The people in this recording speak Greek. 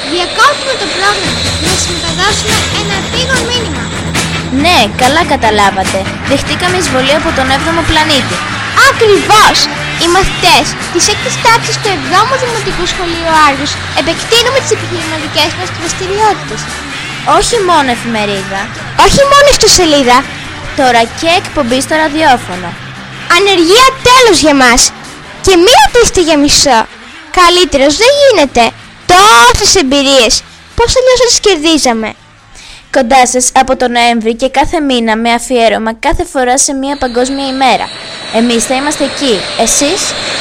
Διακόπτουμε το πρόγραμμα για να σας μεταδώσουμε ένα επίγον μήνυμα. Ναι, καλά καταλάβατε. Δεχτήκαμε εισβολή από τον 7ο πλανήτη. Ακριβώς! Οι μαθητές της 6ης τάξης του 7ου Δημοτικού Σχολείου Άργους επεκτείνουμε τις επιχειρηματικές μας δραστηριότητες. Όχι μόνο εφημερίδα, Όχι μόνο στο σελίδα, τώρα και εκπομπή στο ραδιόφωνο. ανεργία τέλος για μας. Και μη ρωτήσετε για μισό. Καλύτερος δεν γίνεται. Τόσες εμπειρίες. Πώς αλλιώς θα τις κερδίζαμε. Κοντά σας από τον Νοέμβρη και κάθε μήνα με αφιέρωμα κάθε φορά σε μια παγκόσμια ημέρα. Εμείς θα είμαστε εκεί. Εσείς?